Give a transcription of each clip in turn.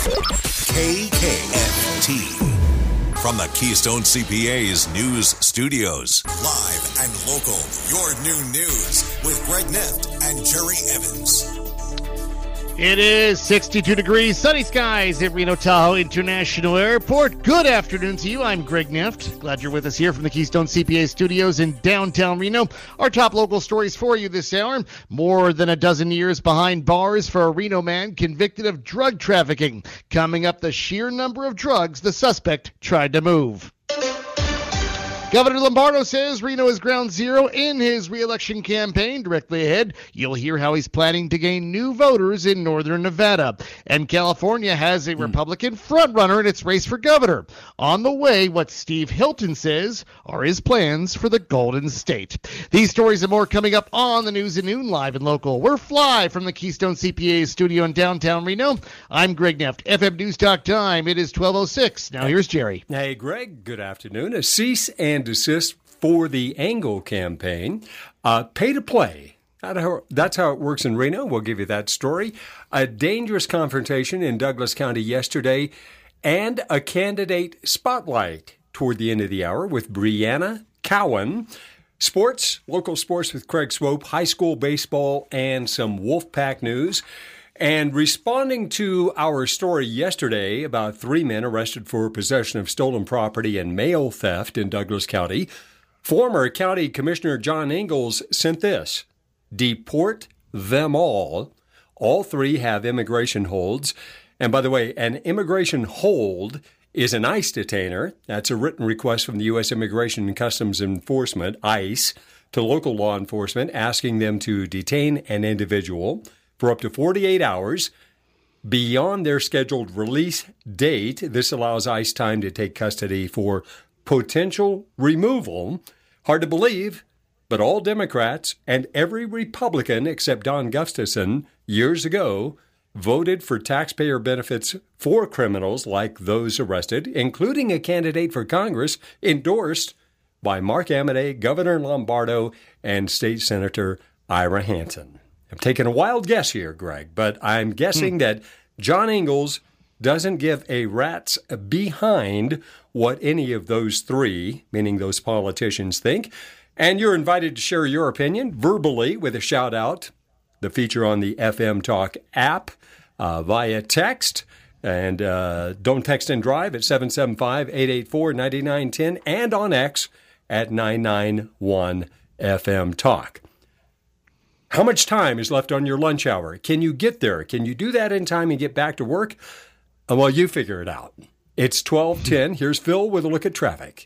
KKFT. From the Keystone CPA's News Studios. Live and local, your new news with Greg Nift and Jerry Evans. It is 62 degrees, sunny skies at Reno Tahoe International Airport. Good afternoon to you. I'm Greg Nift. Glad you're with us here from the Keystone CPA studios in downtown Reno. Our top local stories for you this hour. More than a dozen years behind bars for a Reno man convicted of drug trafficking. Coming up, the sheer number of drugs the suspect tried to move. Governor Lombardo says Reno is ground zero in his re-election campaign. Directly ahead, you'll hear how he's planning to gain new voters in northern Nevada. And California has a Republican frontrunner in its race for governor. On the way, what Steve Hilton says are his plans for the Golden State. These stories and more coming up on the News at Noon, live and local. We're fly from the Keystone CPA studio in downtown Reno. I'm Greg Nift. FM News Talk time. It is 12:06. Now here's Jerry. Hey, Greg. Good afternoon. A cease and desist for the Engel campaign. Pay to play. That's how it works in Reno. We'll give you that story. A dangerous confrontation in Douglas County yesterday, and a candidate spotlight toward the end of the hour with Brianna Cowan. Sports, local sports with Craig Swope, high school baseball, and some Wolfpack news. And responding to our story yesterday about 3 men arrested for possession of stolen property and mail theft in Douglas County, former County Commissioner John Ingalls sent this: deport them all. All 3 have immigration holds. And by the way, an immigration hold is an ICE detainer. That's a written request from the U.S. Immigration and Customs Enforcement, ICE, to local law enforcement asking them to detain an individual for up to 48 hours beyond their scheduled release date. This allows ICE time to take custody for potential removal. Hard to believe, but all Democrats and every Republican except Don Gustafson years ago voted for taxpayer benefits for criminals like those arrested, including a candidate for Congress endorsed by Mark Amodei, Governor Lombardo, and State Senator Ira Hansen. I'm taking a wild guess here, Greg, but I'm guessing that John Ingalls doesn't give a rat's behind what any of those 3, meaning those politicians, think. And you're invited to share your opinion verbally with a shout-out, the feature on the FM Talk app via text. And don't text and drive at 775-884-9910 and on X at 991 FM Talk. How much time is left on your lunch hour? Can you get there? Can you do that in time and get back to work? Well, you figure it out. It's 12:10. Here's Phil with a look at traffic.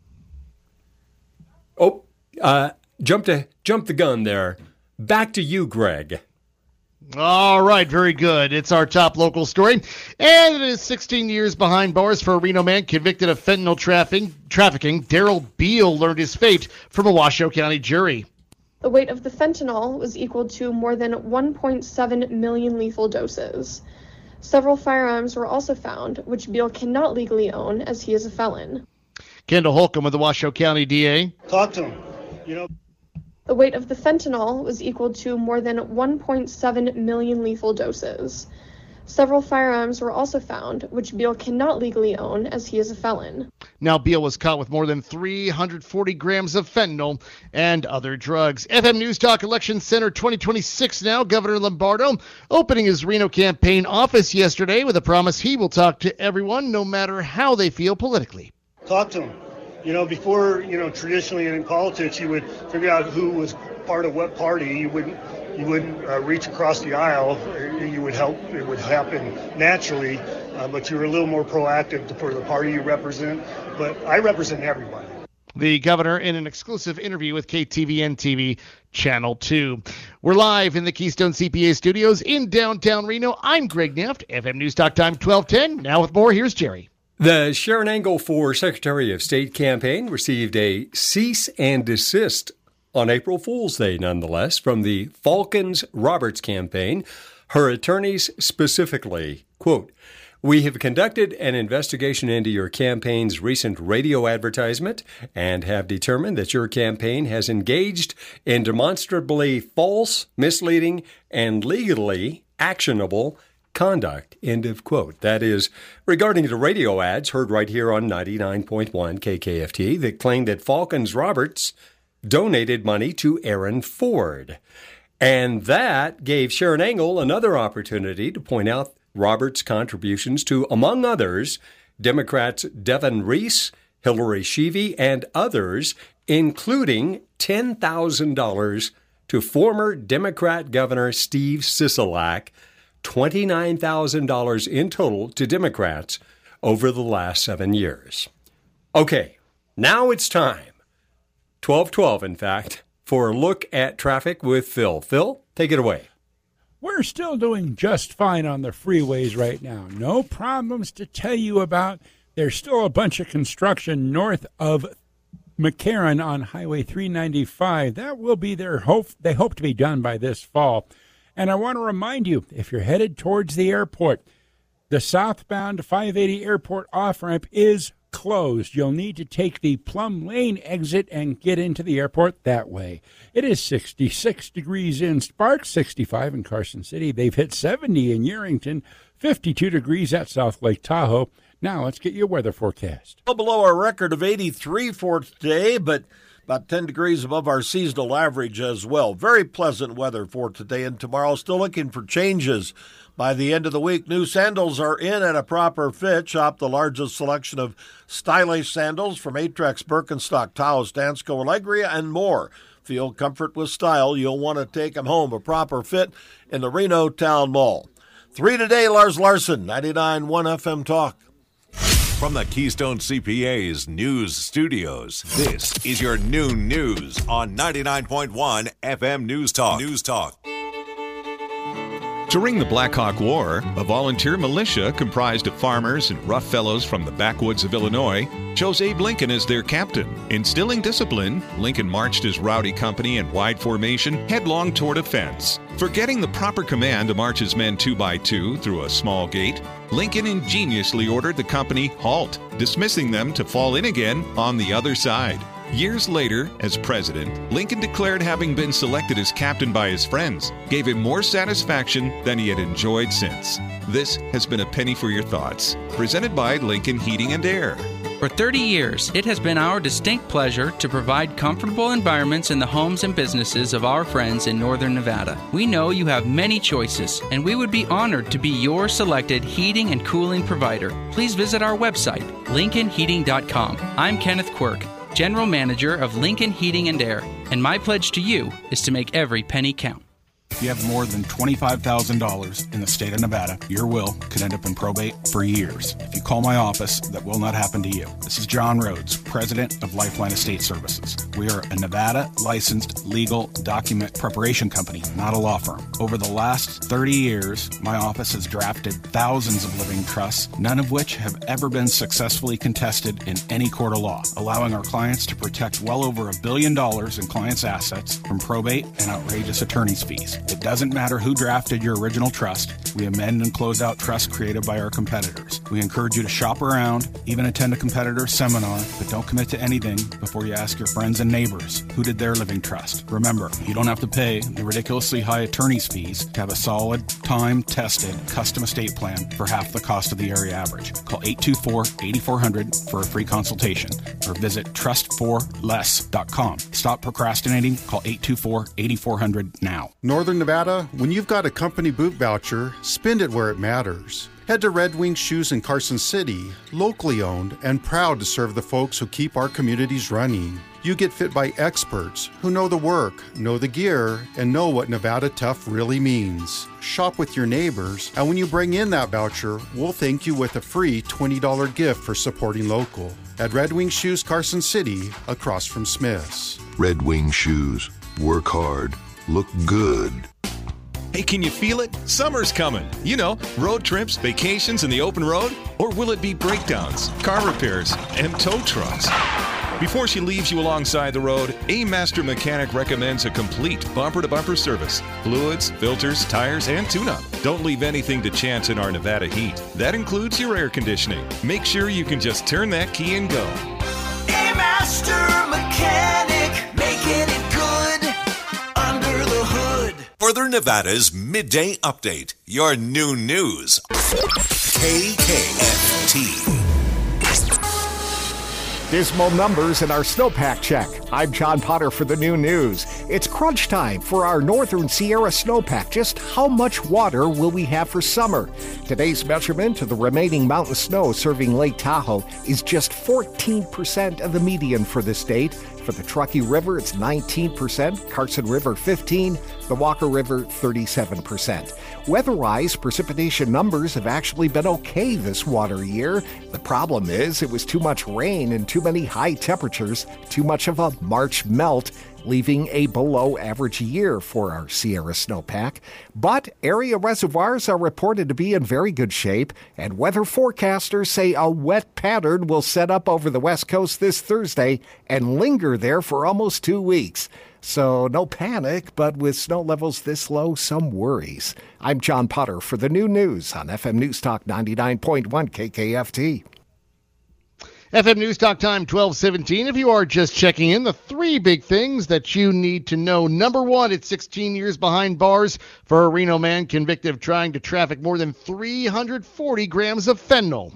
Oh, jump the gun there. Back to you, Greg. All right, very good. It's our top local story. And it is 16 years behind bars for a Reno man convicted of fentanyl trafficking. Daryl Beal learned his fate from a Washoe County jury. The weight of the fentanyl was equal to more than 1.7 million lethal doses. Several firearms were also found, which Beal cannot legally own as he is a felon. Kendall Holcomb with the Washoe County DA. Talk to him. The weight of the fentanyl was equal to more than 1.7 million lethal doses. Several firearms were also found, which Beal cannot legally own as he is a felon. Now Beal was caught with more than 340 grams of fentanyl and other drugs. FM News Talk Election Center 2026 now. Governor Lombardo opening his Reno campaign office yesterday with a promise he will talk to everyone no matter how they feel politically. Talk to them. Before, traditionally in politics, you would figure out who was part of what party. You wouldn't reach across the aisle. You would help. It would happen naturally, but you're a little more proactive for the party you represent. But I represent everybody. The governor in an exclusive interview with KTVN-TV Channel 2. We're live in the Keystone CPA studios in downtown Reno. I'm Greg Nift, FM News Talk Time 1210. Now with more, here's Jerry. The Sharon Engel for Secretary of State campaign received a cease and desist on April Fool's Day, nonetheless, from the Falcons Roberts campaign. Her attorneys specifically, quote, "We have conducted an investigation into your campaign's recent radio advertisement and have determined that your campaign has engaged in demonstrably false, misleading, and legally actionable misconduct, end of quote. That is, regarding the radio ads heard right here on 99.1 KKFT that claimed that Falcons Roberts donated money to Aaron Ford. And that gave Sharon Engel another opportunity to point out Roberts' contributions to, among others, Democrats Devin Reese, Hillary Sheevey, and others, including $10,000 to former Democrat Governor Steve Sisolak, $29,000 in total to Democrats over the last 7 years. Okay, now it's time, 12:12 in fact, for a look at traffic with Phil. Phil, take it away. We're still doing just fine on the freeways right now. No problems to tell you about. There's still a bunch of construction north of McCarran on Highway 395. That will be their hope. They hope to be done by this fall. And I want to remind you, if you're headed towards the airport, the southbound 580 airport off-ramp is closed. You'll need to take the Plum Lane exit and get into the airport that way. It is 66 degrees in Sparks, 65 in Carson City. They've hit 70 in Yerington, 52 degrees at South Lake Tahoe. Now let's get your weather forecast. Well below our record of 83 for today, but about 10 degrees above our seasonal average as well. Very pleasant weather for today and tomorrow. Still looking for changes by the end of the week. New sandals are in at a proper fit. Shop the largest selection of stylish sandals from Aetrex, Birkenstock, Taos, Dansko, Allegria, and more. Feel comfort with style. You'll want to take them home. A proper fit in the Reno Town Mall. 3 today, Lars Larson, 99.1 FM Talk. From the Keystone CPA's news studios, this is your noon news on 99.1 FM News Talk. News Talk. During the Black Hawk War, a volunteer militia comprised of farmers and rough fellows from the backwoods of Illinois chose Abe Lincoln as their captain. Instilling discipline, Lincoln marched his rowdy company in wide formation headlong toward a fence. Forgetting the proper command to march his men 2 by 2 through a small gate, Lincoln ingeniously ordered the company halt, dismissing them to fall in again on the other side. Years later, as president, Lincoln declared having been selected as captain by his friends gave him more satisfaction than he had enjoyed since. This has been a penny for your thoughts, presented by Lincoln Heating and Air. For 30 years, it has been our distinct pleasure to provide comfortable environments in the homes and businesses of our friends in Northern Nevada. We know you have many choices, and we would be honored to be your selected heating and cooling provider. Please visit our website, lincolnheating.com. I'm Kenneth Quirk, General Manager of Lincoln Heating and Air, and my pledge to you is to make every penny count. If you have more than $25,000 in the state of Nevada, your will could end up in probate for years. If you call my office, that will not happen to you. This is John Rhodes, President of Lifeline Estate Services. We are a Nevada licensed legal document preparation company, not a law firm. Over the last 30 years, my office has drafted thousands of living trusts, none of which have ever been successfully contested in any court of law, allowing our clients to protect well over $1 billion in clients' assets from probate and outrageous attorney's fees. It doesn't matter who drafted your original trust. We amend and close out trusts created by our competitors. We encourage you to shop around, even attend a competitor's seminar, but don't commit to anything before you ask your friends and neighbors who did their living trust. Remember, you don't have to pay the ridiculously high attorney's fees to have a solid, time-tested, custom estate plan for half the cost of the area average. Call 824-8400 for a free consultation or visit trust4less.com. Stop procrastinating. Call 824-8400 now. Northern Nevada, when you've got a company boot voucher, spend it where it matters. Head to Red Wing Shoes in Carson City, locally owned and proud to serve the folks who keep our communities running. You get fit by experts who know the work, know the gear, and know what Nevada tough really means. Shop with your neighbors, and when you bring in that voucher, we'll thank you with a free $20 gift for supporting local. At Red Wing Shoes Carson City, across from Smith's. Red Wing Shoes. Work hard. Look good. Hey, can you feel it? Summer's coming. You know, road trips, vacations in the open road? Or will it be breakdowns, car repairs, and tow trucks? Before she leaves you alongside the road, A Master Mechanic recommends a complete bumper-to-bumper service. Fluids, filters, tires, and tune-up. Don't leave anything to chance in our Nevada heat. That includes your air conditioning. Make sure you can just turn that key and go. A Master Mechanic, making it good under the hood. For Northern Nevada's midday update. Your new news. KKFT. Dismal numbers in our snowpack check. I'm John Potter for the new news. It's crunch time for our Northern Sierra snowpack. Just how much water will we have for summer? Today's measurement of the remaining mountain snow serving Lake Tahoe is just 14% of the median for the state. For the Truckee River, it's 19%, Carson River 15%, the Walker River 37%. Weather-wise, precipitation numbers have actually been okay this water year. The problem is it was too much rain and too many high temperatures, too much of a March melt, leaving a below-average year for our Sierra snowpack. But area reservoirs are reported to be in very good shape, and weather forecasters say a wet pattern will set up over the West Coast this Thursday and linger there for almost 2 weeks. So no panic, but with snow levels this low, some worries. I'm John Potter for the new news on FM News Talk 99.1 KKFT. FM News Talk time 12:17. If you are just checking in, the three big things that you need to know. Number one, it's 16 years behind bars for a Reno man convicted of trying to traffic more than 340 grams of fentanyl.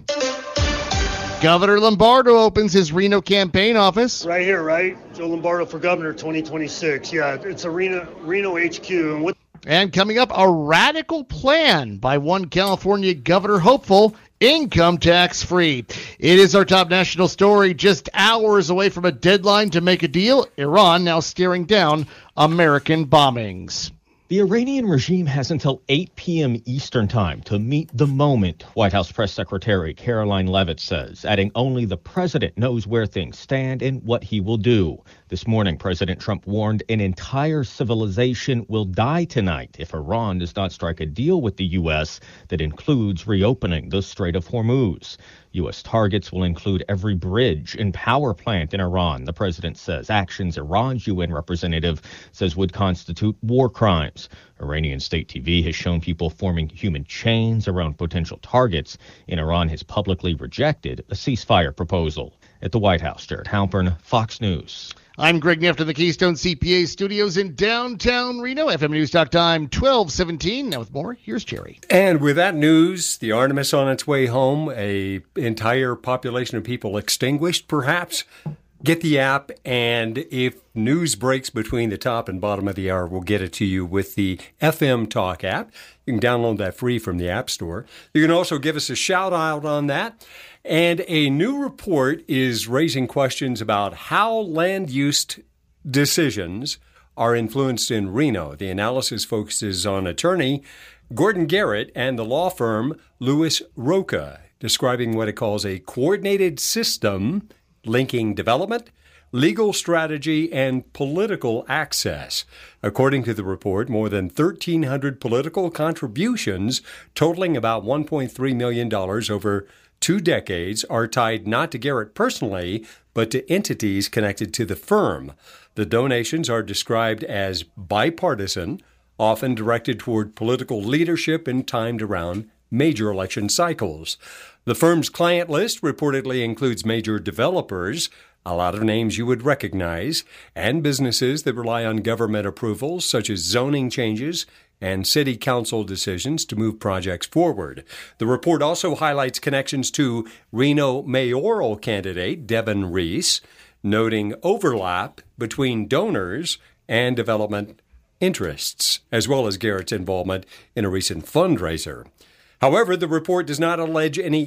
Governor Lombardo opens his Reno campaign office. Right here, right? Joe Lombardo for governor 2026. Yeah, it's a Reno HQ. And coming up, a radical plan by one California governor hopeful, income tax free. It is our top national story, just hours away from a deadline to make a deal. Iran now staring down American bombings. The Iranian regime has until 8 p.m. Eastern time to meet the moment, White House Press Secretary Caroline Leavitt says, adding only the president knows where things stand and what he will do. This morning, President Trump warned an entire civilization will die tonight if Iran does not strike a deal with the U.S. that includes reopening the Strait of Hormuz. U.S. targets will include every bridge and power plant in Iran, the president says. Actions Iran's UN representative says would constitute war crimes. Iranian state TV has shown people forming human chains around potential targets, and Iran has publicly rejected a ceasefire proposal. At the White House, Jared Halpern, Fox News. I'm Greg Neff in the Keystone CPA studios in downtown Reno. FM News Talk time 12:17. Now with more, here's Jerry. And with that news, the Artemis on its way home, a entire population of people extinguished, perhaps. Get the app, and if news breaks between the top and bottom of the hour, we'll get it to you with the FM Talk app. You can download that free from the App Store. You can also give us a shout out on that. And a new report is raising questions about how land use decisions are influenced in Reno. The analysis focuses on attorney Gordon Garrett and the law firm Lewis Roca, describing what it calls a coordinated system linking development, legal strategy, and political access. According to the report, more than 1,300 political contributions totaling about $1.3 million over 2 decades are tied not to Garrett personally, but to entities connected to the firm. The donations are described as bipartisan, often directed toward political leadership and timed around major election cycles. The firm's client list reportedly includes major developers, a lot of names you would recognize, and businesses that rely on government approvals such as zoning changes and city council decisions to move projects forward. The report also highlights connections to Reno mayoral candidate Devin Reese, noting overlap between donors and development interests, as well as Garrett's involvement in a recent fundraiser. However, the report does not allege any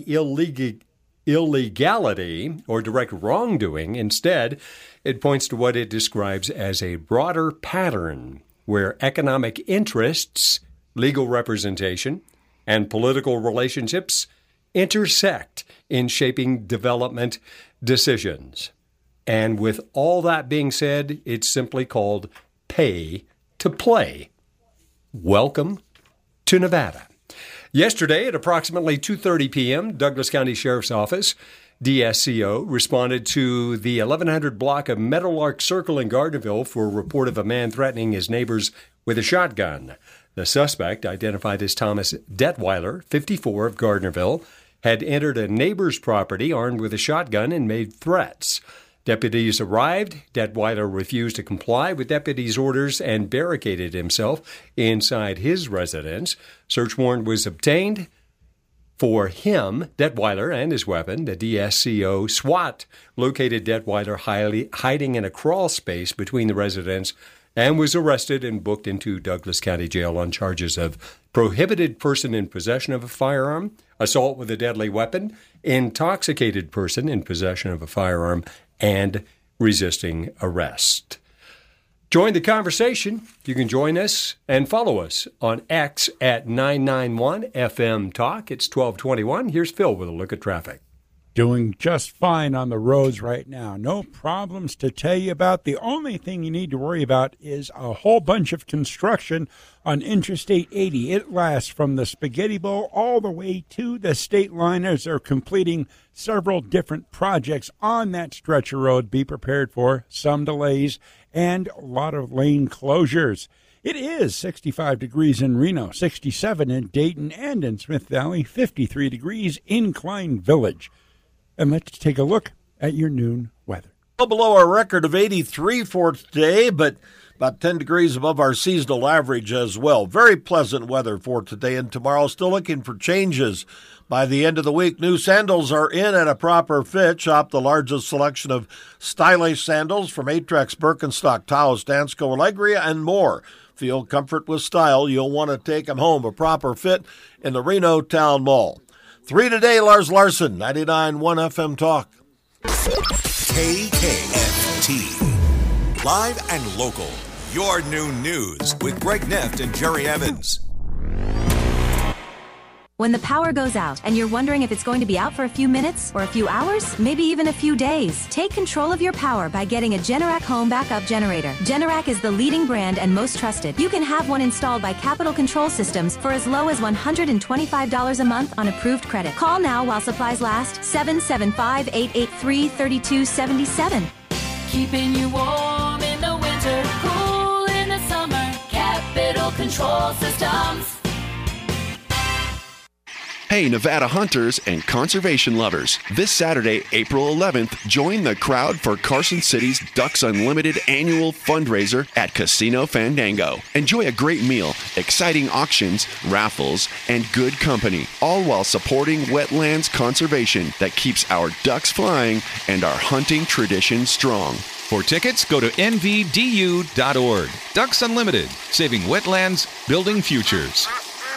illegality or direct wrongdoing. Instead, it points to what it describes as a broader pattern where economic interests, legal representation, and political relationships intersect in shaping development decisions. And with all that being said, it's simply called pay to play. Welcome to Nevada. Yesterday at approximately 2:30 p.m., Douglas County Sheriff's Office, DSCO, responded to the 1100 block of Meadowlark Circle in Gardnerville for a report of a man threatening his neighbors with a shotgun. The suspect, identified as Thomas Detweiler, 54, of Gardnerville, had entered a neighbor's property armed with a shotgun and made threats. Deputies arrived. Detweiler refused to comply with deputies' orders and barricaded himself inside his residence. Search warrant was obtained for him, Detweiler, and his weapon. The DSCO SWAT located Detweiler hiding in a crawl space between the residence and was arrested and booked into Douglas County Jail on charges of prohibited person in possession of a firearm, assault with a deadly weapon, intoxicated person in possession of a firearm, and resisting arrest. Join the conversation. You can join us and follow us on X at 991 FM Talk. It's 1221. Here's Phil with a look at traffic. Doing just fine on the roads right now. No problems to tell you about. The only thing you need to worry about is a whole bunch of construction on Interstate 80. It lasts from the Spaghetti Bowl all the way to the state line as they're completing several different projects on that stretch of road. Be prepared for some delays and a lot of lane closures. It is 65 degrees in Reno, 67 in Dayton and in Smith Valley, 53 degrees in Klein Village. And let's take a look at your noon weather. Well below our record of 83 for today, but about 10 degrees above our seasonal average as well. Very pleasant weather for today and tomorrow. Still looking for changes by the end of the week. New sandals are in at a proper fit. Shop the largest selection of stylish sandals from Aetrex, Birkenstock, Taos, Dansko, Allegria, and more. Feel comfort with style. You'll want to take them home. A proper fit in the Reno Town Mall. 3 today, Lars Larson, 99.1 FM Talk. KKFT. Live and local. Your new news with Greg Neft and Jerry Evans. When the power goes out and you're wondering if it's going to be out for a few minutes or a few hours, maybe even a few days, take control of your power by getting a Generac home backup generator. Generac is the leading brand and most trusted. You can have one installed by Capital Control Systems for as low as $125 a month on approved credit. Call now while supplies last. 775-883-3277. Keeping you warm in the winter, cool in the summer. Capital Control Systems. Hey, Nevada hunters and conservation lovers. This Saturday, April 11th, join the crowd for Carson City's Ducks Unlimited annual fundraiser at Casino Fandango. Enjoy a great meal, exciting auctions, raffles, and good company, all while supporting wetlands conservation that keeps our ducks flying and our hunting tradition strong. For tickets, go to nvdu.org. Ducks Unlimited, saving wetlands, building futures.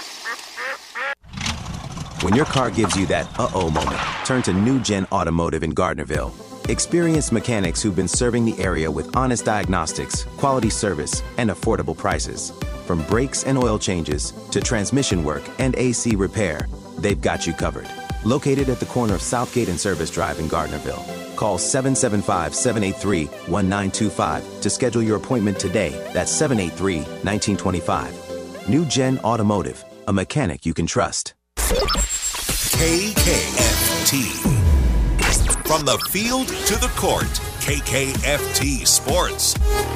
When your car gives you that uh-oh moment, turn to New Gen Automotive in Gardnerville. Experienced mechanics who've been serving the area with honest diagnostics, quality service, and affordable prices. From brakes and oil changes to transmission work and AC repair, they've got you covered. Located at the corner of Southgate and Service Drive in Gardnerville. Call 775-783-1925 to schedule your appointment today. That's 783-1925. New Gen Automotive, a mechanic you can trust. KKFT. From the field to the court, KKFT Sports.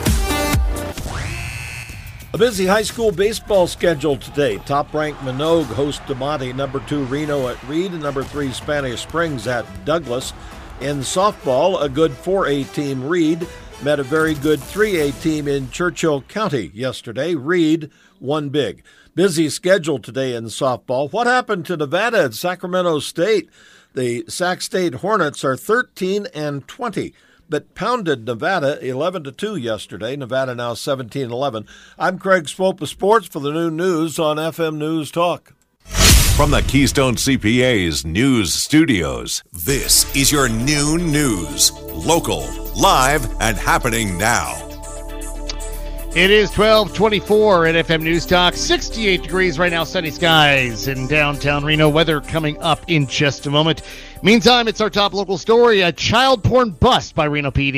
A busy high school baseball schedule today. Top-ranked Minogue hosts DeMonte, number 2 Reno at Reed, and number 3 Spanish Springs at Douglas. In softball, a good 4A team, Reed, met a very good 3A team in Churchill County yesterday. Reed won big. Busy schedule today in softball. What happened to Nevada and Sacramento State? The Sac State Hornets are 13-20, but pounded Nevada 11-2 yesterday. Nevada now 17-11. I'm Craig Swope of Sports for the New News on FM News Talk. From the Keystone CPA's News Studios, this is your new news. Local, live, and happening now. It is 12:24 at FM News Talk. 68 degrees right now, sunny skies in downtown Reno. Weather coming up in just a moment. Meantime, it's our top local story. A child porn bust by Reno PD.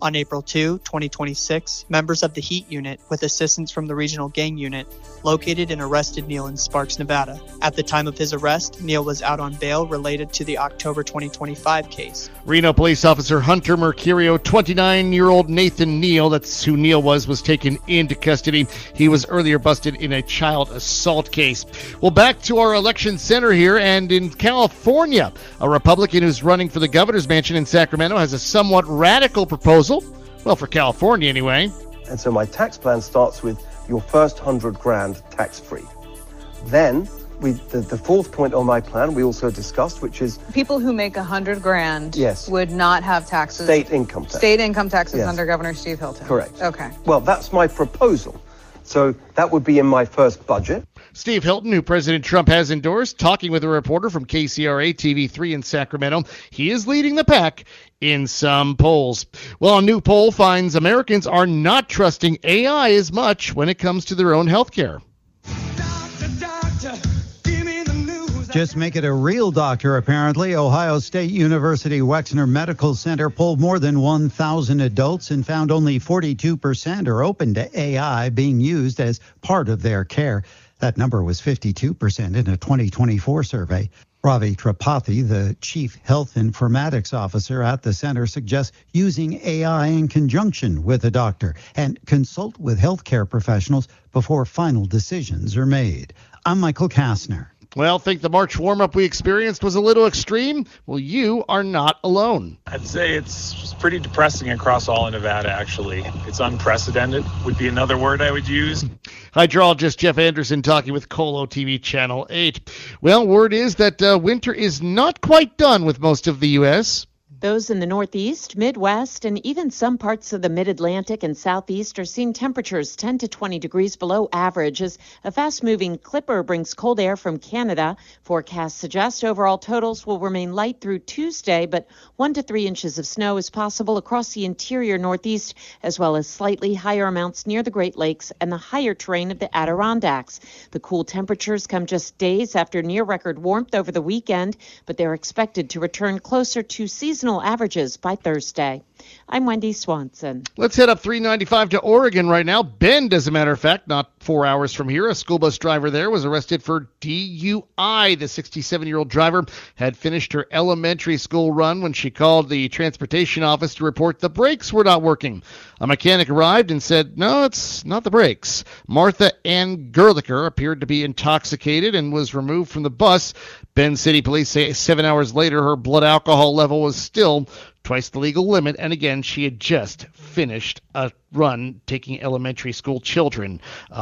On April 2, 2026, members of the Heat Unit, with assistance from the Regional Gang Unit, located and arrested Neal in Sparks, Nevada. At the time of his arrest, Neal was out on bail related to the October 2025 case. Reno police officer Hunter Mercurio, 29-year-old Nathan Neal, that's who Neal was taken into custody. He was earlier busted in a child assault case. Well, back to our election center here, and in California, a Republican who's running for the governor's mansion in Sacramento has a somewhat radical proposal. Well, for California anyway. And so my tax plan starts with your first $100,000 tax-free. Then the fourth point on my plan we also discussed, which is people who make $100,000 yes. would not have taxes. State income tax. State income taxes yes. under Governor Steve Hilton. Correct. Okay. Well, that's my proposal. So that would be in my first budget. Steve Hilton, who President Trump has endorsed, talking with a reporter from KCRA TV3 in Sacramento. He is leading the pack in some polls. Well, a new poll finds Americans are not trusting AI as much when it comes to their own health care. Just make it a real doctor, apparently. Ohio State University Wexner Medical Center polled more than 1,000 adults and found only 42% are open to AI being used as part of their care. That number was 52% in a 2024 survey. Ravi Tripathi, the chief health informatics officer at the center, suggests using AI in conjunction with a doctor and consult with healthcare professionals before final decisions are made. I'm Michael Kastner. Well, think the March warm-up we experienced was a little extreme? Well, you are not alone. I'd say it's pretty depressing across all of Nevada, actually. It's unprecedented, would be another word I would use. Hydrologist Jeff Anderson talking with Colo TV Channel 8. Well, word is that winter is not quite done with most of the U.S. Those in the Northeast, Midwest, and even some parts of the Mid-Atlantic and Southeast are seeing temperatures 10 to 20 degrees below average as a fast-moving clipper brings cold air from Canada. Forecasts suggest overall totals will remain light through Tuesday, but 1 to 3 inches of snow is possible across the interior Northeast, as well as slightly higher amounts near the Great Lakes and the higher terrain of the Adirondacks. The cool temperatures come just days after near-record warmth over the weekend, but they're expected to return closer to seasonal averages by Thursday. I'm Wendy Swanson. Let's head up 395 to Oregon right now. Bend, as a matter of fact, not 4 hours from here. A school bus driver there was arrested for DUI. The 67-year-old driver had finished her elementary school run when she called the transportation office to report the brakes were not working. A mechanic arrived and said, no, it's not the brakes. Martha Ann Gerlicher appeared to be intoxicated and was removed from the bus. Bend City Police say 7 hours later her blood alcohol level was still twice the legal limit, and again, she had just finished a run taking elementary school children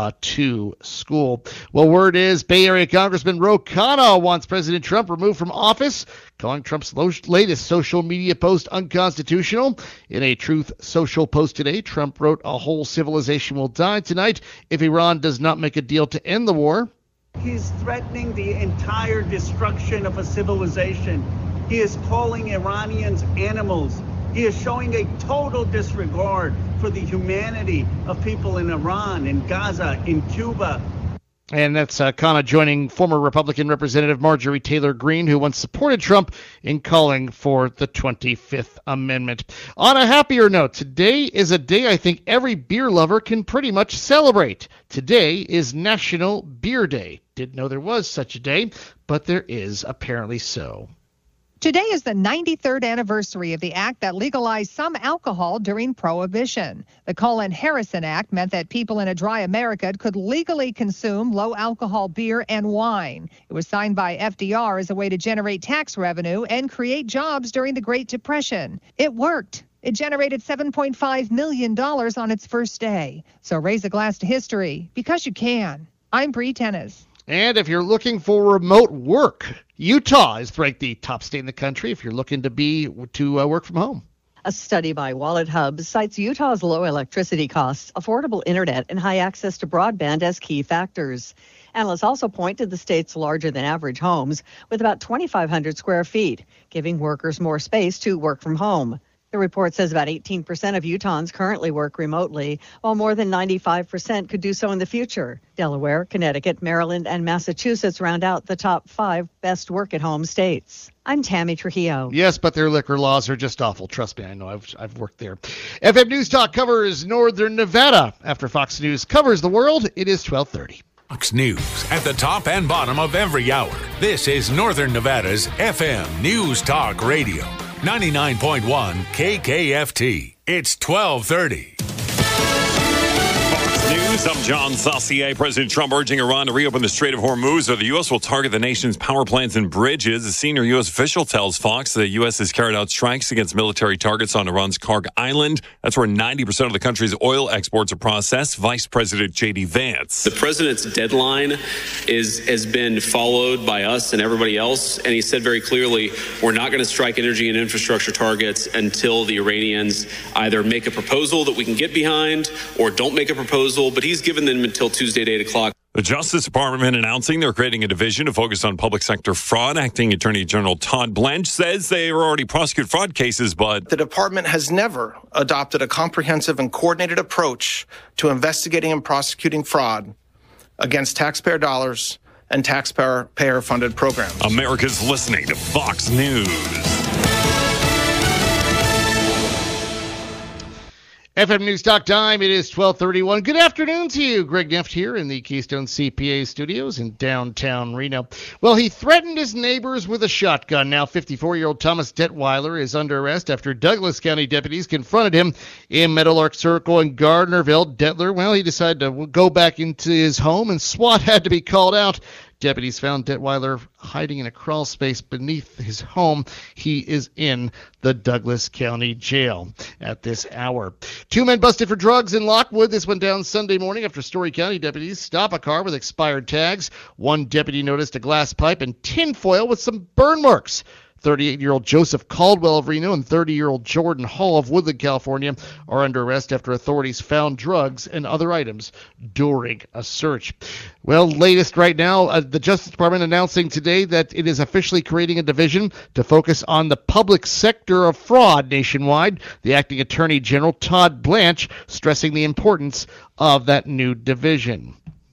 to school. Well, word is Bay Area Congressman Ro Khanna wants President Trump removed from office, calling Trump's latest social media post unconstitutional. In a Truth Social post today, Trump wrote, "A whole civilization will die tonight if Iran does not make a deal to end the war." He's threatening the entire destruction of a civilization. He is calling Iranians animals. He is showing a total disregard for the humanity of people in Iran, in Gaza, in Cuba. And that's Khanna joining former Republican Representative Marjorie Taylor Greene, who once supported Trump in calling for the 25th Amendment. On a happier note, today is a day I think every beer lover can pretty much celebrate. Today is National Beer Day. Didn't know there was such a day, but there is apparently so. Today is the 93rd anniversary of the act that legalized some alcohol during Prohibition. The Colin Harrison Act meant that people in a dry America could legally consume low-alcohol beer and wine. It was signed by FDR as a way to generate tax revenue and create jobs during the Great Depression. It worked. It generated $7.5 million on its first day. So raise a glass to history, because you can. I'm Bree Tennis. And if you're looking for remote work, Utah is ranked the top state in the country if you're looking to work from home. A study by WalletHub cites Utah's low electricity costs, affordable internet, and high access to broadband as key factors. Analysts also point to the state's larger-than-average homes with about 2,500 square feet, giving workers more space to work from home. The report says about 18% of Utahns currently work remotely, while more than 95% could do so in the future. Delaware, Connecticut, Maryland, and Massachusetts round out the top 5 best work-at-home states. I'm Tammy Trujillo. Yes, but their liquor laws are just awful. Trust me, I know. I've worked there. FM News Talk covers Northern Nevada. After Fox News covers the world, it is 12:30. Fox News at the top and bottom of every hour. This is Northern Nevada's FM News Talk Radio. 99.1 KKFT. It's 12:30. News. I'm John Saucier. President Trump urging Iran to reopen the Strait of Hormuz, or the U.S. will target the nation's power plants and bridges. A senior U.S. official tells Fox the U.S. has carried out strikes against military targets on Iran's Karg Island. That's where 90% of the country's oil exports are processed. Vice President J.D. Vance. The president's deadline has been followed by us and everybody else, and he said very clearly, we're not going to strike energy and infrastructure targets until the Iranians either make a proposal that we can get behind or don't make a proposal. But he's given them until Tuesday at 8 o'clock. The Justice Department announcing they're creating a division to focus on public sector fraud. Acting Attorney General Todd Blanche says they already prosecute fraud cases, but the department has never adopted a comprehensive and coordinated approach to investigating and prosecuting fraud against taxpayer dollars and taxpayer-funded programs. America's listening to Fox News. FM News Talk time. It is 12:31. Good afternoon to you. Greg Neft here in the Keystone CPA studios in downtown Reno. Well, he threatened his neighbors with a shotgun. Now 54-year-old Thomas Detweiler is under arrest after Douglas County deputies confronted him in Meadowlark Circle in Gardnerville. Detler, well, he decided to go back into his home, and SWAT had to be called out. Deputies found Detweiler hiding in a crawl space beneath his home. He is in the Douglas County Jail at this hour. 2 men busted for drugs in Lockwood. This went down Sunday morning after Story County deputies stopped a car with expired tags. One deputy noticed a glass pipe and tinfoil with some burn marks. 38-year-old Joseph Caldwell of Reno and 30-year-old Jordan Hall of Woodland, California, are under arrest after authorities found drugs and other items during a search. Well, latest right now, the Justice Department announcing today that it is officially creating a division to focus on the public sector of fraud nationwide. The acting Attorney General, Todd Blanche, stressing the importance of that new division.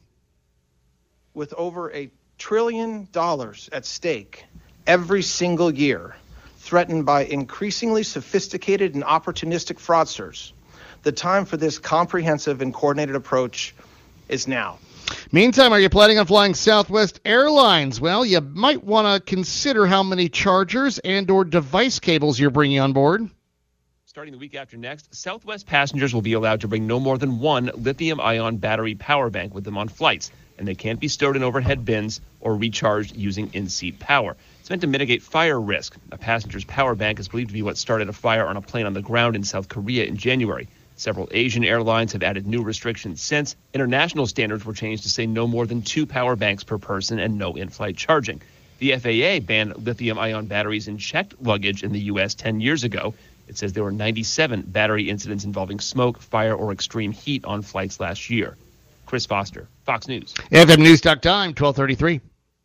With over $1 trillion at stake every single year, threatened by increasingly sophisticated and opportunistic fraudsters, the time for this comprehensive and coordinated approach is now. Meantime, are you planning on flying Southwest Airlines? Well, you might want to consider how many chargers and or device cables you're bringing on board. Starting the week after next, Southwest passengers will be allowed to bring no more than one lithium-ion battery power bank with them on flights, and they can't be stowed in overhead bins or recharged using in-seat power. It's meant to mitigate fire risk. A passenger's power bank is believed to be what started a fire on a plane on the ground in South Korea in January. Several Asian airlines have added new restrictions since. International standards were changed to say no more than 2 power banks per person and no in-flight charging. The FAA banned lithium-ion batteries in checked luggage in the U.S. 10 years ago. It says there were 97 battery incidents involving smoke, fire, or extreme heat on flights last year. Chris Foster, Fox News. FM News Talk time, 12:33.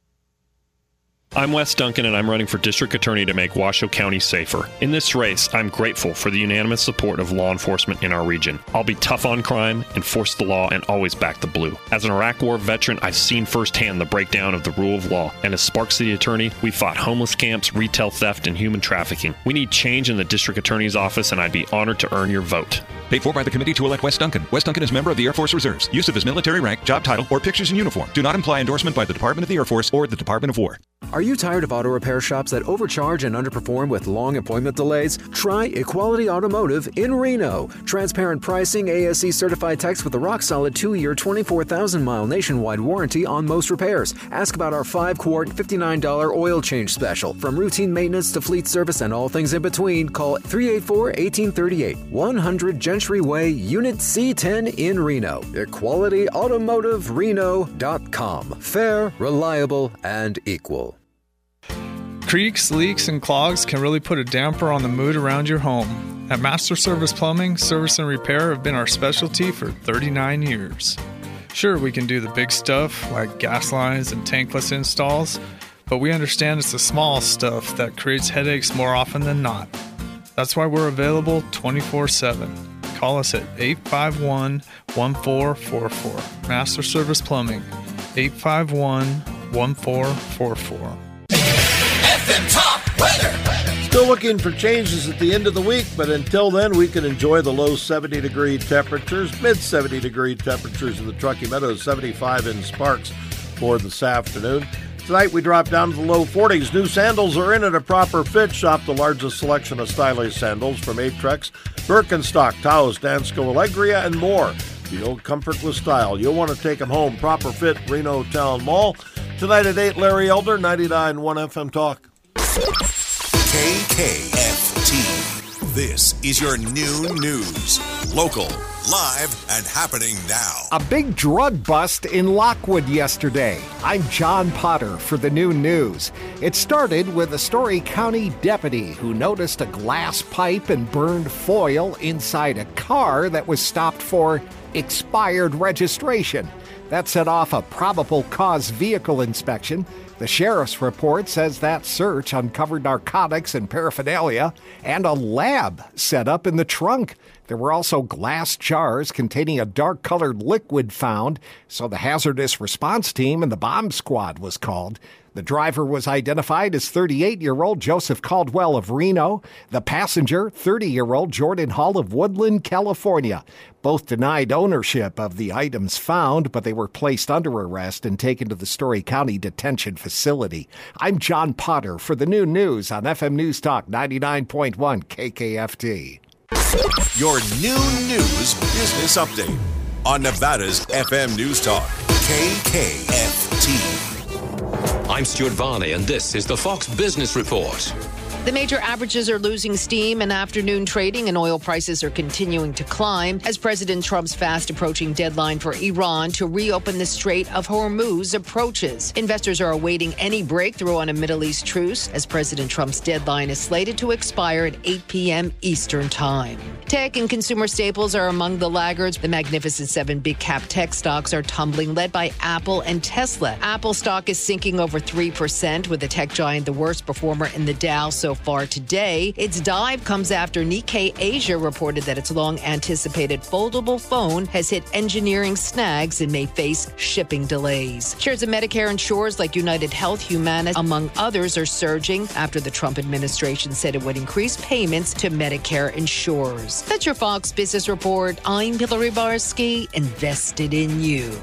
I'm Wes Duncan, and I'm running for District Attorney to make Washoe County safer. In this race, I'm grateful for the unanimous support of law enforcement in our region. I'll be tough on crime, enforce the law, and always back the blue. As an Iraq War veteran, I've seen firsthand the breakdown of the rule of law. And as Spark City Attorney, we fought homeless camps, retail theft, and human trafficking. We need change in the District Attorney's office, and I'd be honored to earn your vote. Paid for by the committee to elect Wes Duncan. Wes Duncan is a member of the Air Force Reserves. Use of his military rank, job title, or pictures in uniform do not imply endorsement by the Department of the Air Force or the Department of War. Are you tired of auto repair shops that overcharge and underperform with long appointment delays? Try Equality Automotive in Reno. Transparent pricing, ASE certified techs with a rock-solid 2-year, 24,000-mile nationwide warranty on most repairs. Ask about our 5-quart, $59 oil change special. From routine maintenance to fleet service and all things in between, call 384-1838, 100 Gentry Way, Unit C10 in Reno. EqualityAutomotiveReno.com. Fair, reliable, and equal. Creaks, leaks, and clogs can really put a damper on the mood around your home. At Master Service Plumbing, service and repair have been our specialty for 39 years. Sure, we can do the big stuff like gas lines and tankless installs, but we understand it's the small stuff that creates headaches more often than not. That's why we're available 24/7. Call us at 851-1444. Master Service Plumbing, 851-1444. FM Talk Weather. Still looking for changes at the end of the week, but until then, we can enjoy the low 70-degree temperatures, mid 70-degree temperatures in the Truckee Meadows, 75 in Sparks for this afternoon. Tonight, we drop down to the low 40s. New sandals are in at a proper fit. Shop the largest selection of stylish sandals from Apex, Birkenstock, Taos, Dansko, Allegria, and more. Feel comfort with style. You'll want to take them home. Proper fit, Reno Town Mall. Tonight at 8, Larry Elder, 99.1 FM Talk. KKFT. This is your new news. Local, live, and happening now. A big drug bust in Lockwood yesterday. I'm John Potter for the new news. It started with a Story County deputy who noticed a glass pipe and burned foil inside a car that was stopped for expired registration. That set off a probable cause vehicle inspection. The sheriff's report says that search uncovered narcotics and paraphernalia and a lab set up in the trunk. There were also glass jars containing a dark-colored liquid found, so the hazardous response team and the bomb squad was called. The driver was identified as 38-year-old Joseph Caldwell of Reno. The passenger, 30-year-old Jordan Hall of Woodland, California. Both denied ownership of the items found, but they were placed under arrest and taken to the Story County Detention Facility. I'm John Potter for the new news on FM News Talk 99.1 KKFT. Your new news business update on Nevada's FM News Talk, KKFT. I'm Stuart Varney, and this is the Fox Business Report. The major averages are losing steam in afternoon trading, and oil prices are continuing to climb as President Trump's fast-approaching deadline for Iran to reopen the Strait of Hormuz approaches. Investors are awaiting any breakthrough on a Middle East truce as President Trump's deadline is slated to expire at 8 p.m. Eastern Time. Tech and consumer staples are among the laggards. The Magnificent Seven big-cap tech stocks are tumbling, led by Apple and Tesla. Apple stock is sinking over 3%, with the tech giant the worst performer in the Dow so far today. Its dive comes after Nikkei Asia reported that its long-anticipated foldable phone has hit engineering snags and may face shipping delays. Shares of Medicare insurers like United Health, Humana, among others, are surging after the Trump administration said it would increase payments to Medicare insurers. That's your Fox Business Report. I'm Hillary Barsky, invested in you.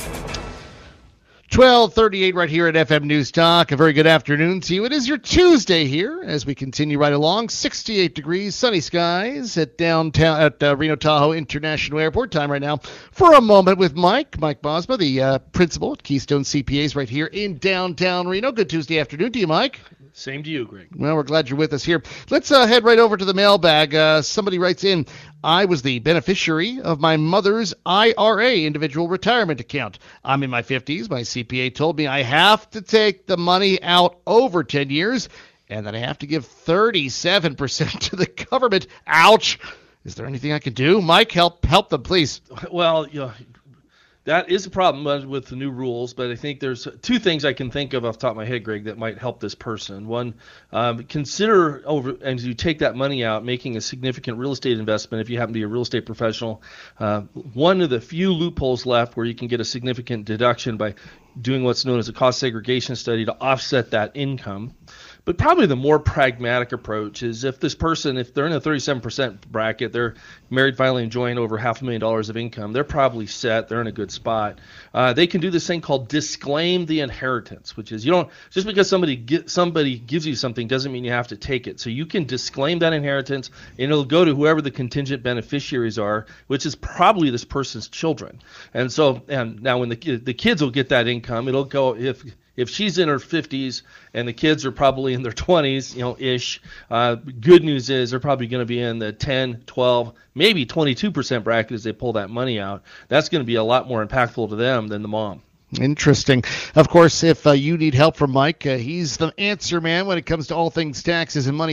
12:38 right here at FM News Talk. A very good afternoon to you. It is your Tuesday here as we continue right along. 68 degrees, sunny skies at downtown at Reno Tahoe International Airport. Time right now for a moment with Mike Bosma, the principal at Keystone CPAs right here in downtown Reno. Good Tuesday afternoon to you, Mike. Same to you, Greg. Well, we're glad you're with us here. Let's head right over to the mailbag. Somebody writes in, I was the beneficiary of my mother's IRA, individual retirement account. I'm in my 50s. My CPA told me I have to take the money out over 10 years and that I have to give 37% to the government. Ouch. Is there anything I can do? Mike, help them, please. Well, that is a problem with the new rules, but I think there's two things I can think of off the top of my head, Greg, that might help this person. One, consider as you take that money out, making a significant real estate investment if you happen to be a real estate professional. One of the few loopholes left where you can get a significant deduction by doing what's known as a cost segregation study to offset that income. But probably the more pragmatic approach is if this person, if they're in a 37% bracket, they're married, filing, enjoying over $500,000 of income, they're probably set, they're in a good spot. They can do this thing called disclaim the inheritance, which is just because somebody gives you something doesn't mean you have to take it. So you can disclaim that inheritance and it'll go to whoever the contingent beneficiaries are, which is probably this person's children. And now when the kids will get that income, it'll go if she's in her 50s and the kids are probably in their 20s, ish, good news is they're probably going to be in the 10, 12, maybe 22% bracket as they pull that money out. That's going to be a lot more impactful to them than the mom. Interesting. Of course, if you need help from Mike, he's the answer man when it comes to all things taxes and money.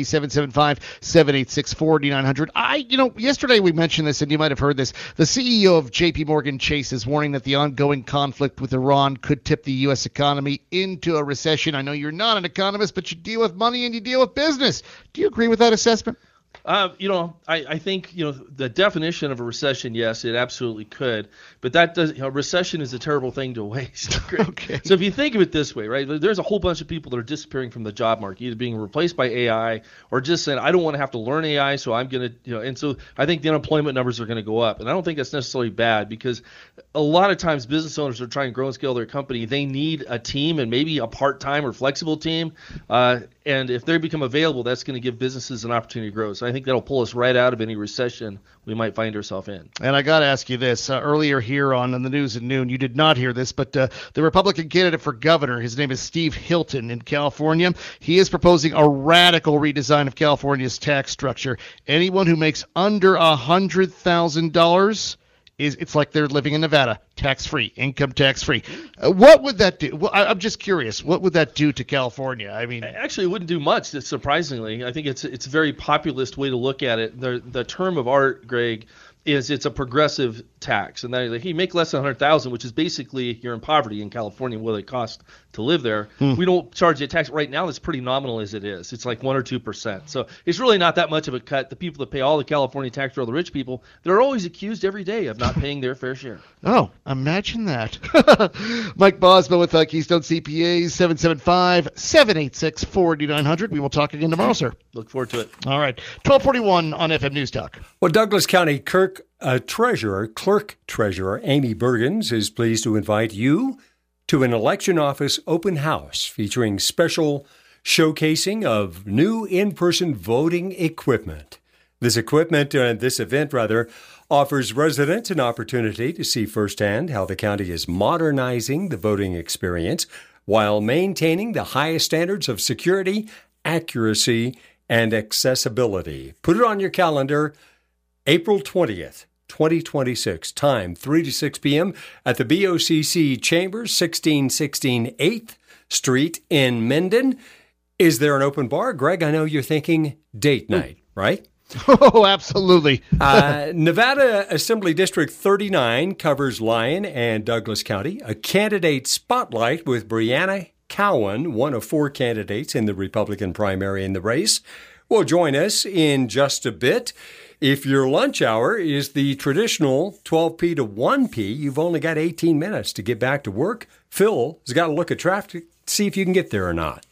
775-786-4900. Yesterday we mentioned this, and you might have heard this. The CEO of J.P. Morgan Chase is warning that the ongoing conflict with Iran could tip the U.S. economy into a recession. I know you're not an economist, but you deal with money and you deal with business. Do you agree with that assessment? I think, the definition of a recession, yes, it absolutely could. But that does, recession is a terrible thing to waste. Okay. So if you think of it this way, right, there's a whole bunch of people that are disappearing from the job market, either being replaced by AI or just saying, I don't want to have to learn AI, so I'm going to, and so I think the unemployment numbers are going to go up. And I don't think that's necessarily bad, because a lot of times business owners are trying to grow and scale their company. They need a team, and maybe a part-time or flexible team. And if they become available, that's going to give businesses an opportunity to grow. So I think that'll pull us right out of any recession we might find ourselves in. And I got to ask you this. Earlier here on the news at noon, you did not hear this, but the Republican candidate for governor, his name is Steve Hilton in California. He is proposing a radical redesign of California's tax structure. Anyone who makes under $100,000 it's like they're living in Nevada, tax-free, income tax-free. What would that do? Well, I'm just curious. What would that do to California? I mean, actually, it wouldn't do much. Surprisingly, I think it's a very populist way to look at it. The term of art, Greg, is it's a progressive tax, and that like, you make less than $100,000, which is basically you're in poverty in California, what it costs to live there. We don't charge a tax right now. It's pretty nominal as it is. It's like 1 or 2%. So it's really not that much of a cut. The people that pay all the California tax are all the rich people. They're always accused every day of not paying their fair share. Oh, imagine that. Mike Bosma with Keystone CPAs, 775-786-4900. We will talk again tomorrow, sir. Look forward to it. All right. 1241 on FM News Talk. Well, Douglas County Clerk Treasurer Amy Bergens is pleased to invite you to an election office open house featuring special showcasing of new in-person voting equipment. This event offers residents an opportunity to see firsthand how the county is modernizing the voting experience while maintaining the highest standards of security, accuracy, and accessibility. Put it on your calendar, April 20th. 2026, time 3 to 6 p.m. at the BOCC Chambers, 1616 8th Street in Minden. Is there an open bar? Greg, I know you're thinking date night, right? Oh, absolutely. Nevada Assembly District 39 covers Lyon and Douglas County. A candidate spotlight with Brianna Cowan, one of 4 candidates in the Republican primary in the race, will join us in just a bit. If your lunch hour is the traditional 12p to 1p, you've only got 18 minutes to get back to work. Phil has got to look at traffic to see if you can get there or not.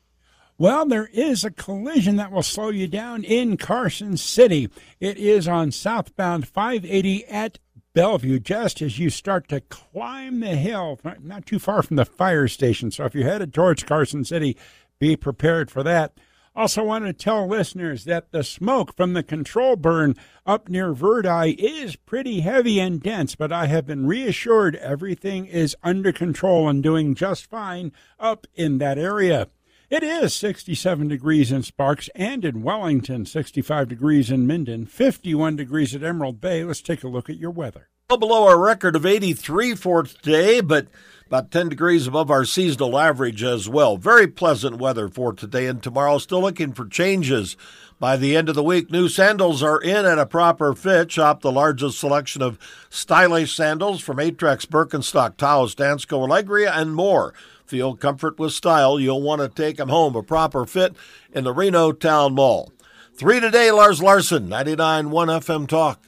Well, there is a collision that will slow you down in Carson City. It is on southbound 580 at Bellevue, just as you start to climb the hill, not too far from the fire station. So if you're headed towards Carson City, be prepared for that. Also want to tell listeners that the smoke from the control burn up near Verdi is pretty heavy and dense, but I have been reassured everything is under control and doing just fine up in that area. It is 67 degrees in Sparks and in Wellington, 65 degrees in Minden, 51 degrees at Emerald Bay. Let's take a look at your weather. Well below our record of 83 for today, but about 10 degrees above our seasonal average as well. Very pleasant weather for today and tomorrow. Still looking for changes by the end of the week. New sandals are in at a proper fit. Shop the largest selection of stylish sandals from Aetrex, Birkenstock, Taos, Dansko, Allegria, and more. Feel comfort with style. You'll want to take them home. A proper fit in the Reno Town Mall. 3 today, Lars Larson, 99.1 FM Talk.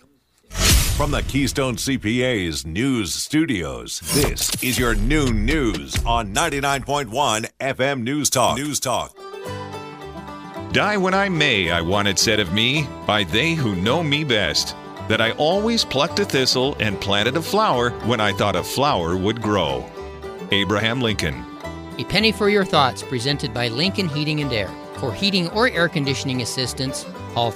From the Keystone CPA's news studios, this is your noon news on 99.1 FM News Talk. News Talk. Die when I may, I want it said of me, by they who know me best, that I always plucked a thistle and planted a flower when I thought a flower would grow. Abraham Lincoln. A penny for your thoughts, presented by Lincoln Heating and Air. For heating or air conditioning assistance, call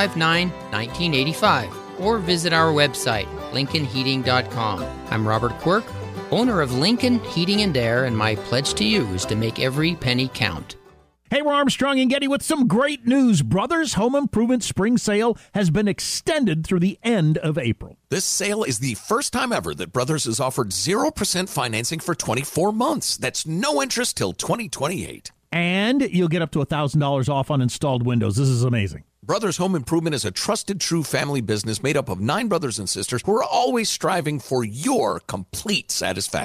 359-1985 or visit our website, lincolnheating.com. I'm Robert Quirk, owner of Lincoln Heating and Air, and my pledge to you is to make every penny count. Hey, we're Armstrong and Getty with some great news. Brothers Home Improvement Spring Sale has been extended through the end of April. This sale is the first time ever that Brothers has offered 0% financing for 24 months. That's no interest till 2028. And you'll get up to $1,000 off on installed windows. This is amazing. Brothers Home Improvement is a trusted, true family business made up of 9 brothers and sisters who are always striving for your complete satisfaction.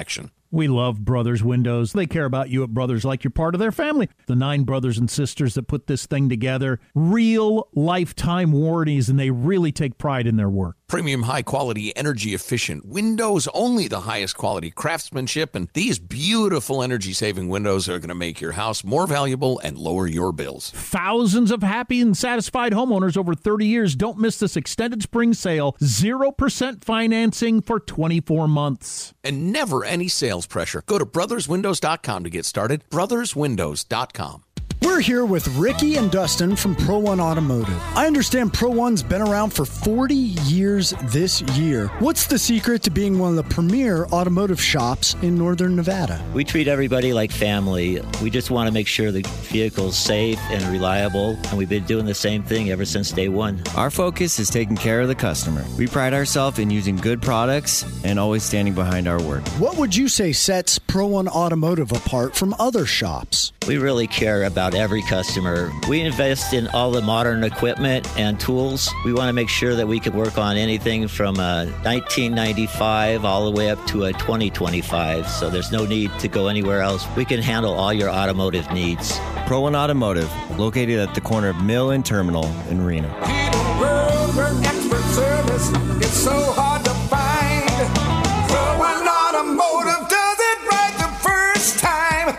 We love Brothers Windows. They care about you at Brothers like you're part of their family. The 9 brothers and sisters that put this thing together, real lifetime warranties, and they really take pride in their work. Premium high-quality, energy-efficient windows, only the highest quality craftsmanship, and these beautiful energy-saving windows are going to make your house more valuable and lower your bills. Thousands of happy and satisfied homeowners over 30 years. Don't miss this extended spring sale. 0% financing for 24 months. And never any sales pressure. Go to brotherswindows.com to get started. brotherswindows.com. We're here with Ricky and Dustin from Pro One Automotive. I understand Pro One's been around for 40 years this year. What's the secret to being one of the premier automotive shops in Northern Nevada? We treat everybody like family. We just want to make sure the vehicle's safe and reliable, and we've been doing the same thing ever since day one. Our focus is taking care of the customer. We pride ourselves in using good products and always standing behind our work. What would you say sets Pro One Automotive apart from other shops? We really care about every customer. We invest in all the modern equipment and tools. We want to make sure that we can work on anything from a 1995 all the way up to a 2025, so there's no need to go anywhere else. We can handle all your automotive needs. Pro One Automotive, located at the corner of Mill and Terminal in Reno. Expert service, it's so hard to find. Pro One Automotive does it right the first time.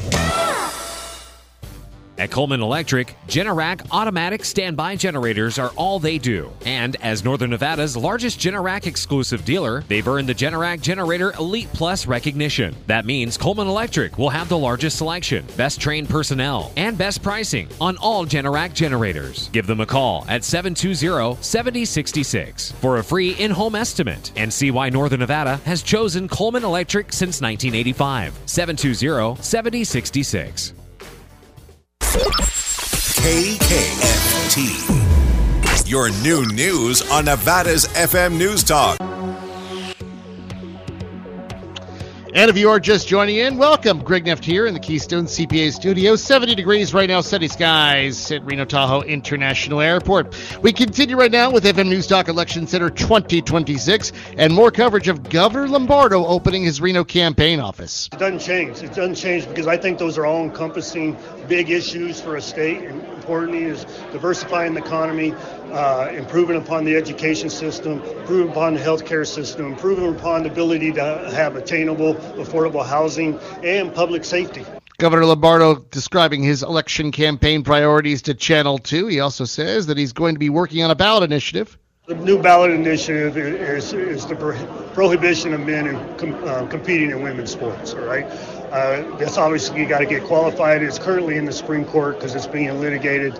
At Coleman Electric, Generac automatic standby generators are all they do. And as Northern Nevada's largest Generac exclusive dealer, they've earned the Generac Generator Elite Plus recognition. That means Coleman Electric will have the largest selection, best trained personnel, and best pricing on all Generac generators. Give them a call at 720-7066 for a free in-home estimate and see why Northern Nevada has chosen Coleman Electric since 1985. 720-7066. KKFT. Your new news on Nevada's FM News Talk. And if you are just joining in, welcome. Greg Neft here in the Keystone CPA studio. 70 degrees right now, sunny skies at Reno Tahoe International Airport. We continue right now with FM News Talk Election Center 2026 and more coverage of Governor Lombardo opening his Reno campaign office. It doesn't change. It doesn't change because I think those are all encompassing big issues for a state. And importantly is diversifying the economy, improving upon the education system, improving upon the healthcare system, improving upon the ability to have attainable, affordable housing, and public safety. Governor Lombardo describing his election campaign priorities to Channel 2. He also says that he's going to be working on a ballot initiative. The new ballot initiative is the prohibition of men competing in women's sports, all right? That's obviously you got to get qualified. It's currently in the Supreme Court because it's being litigated.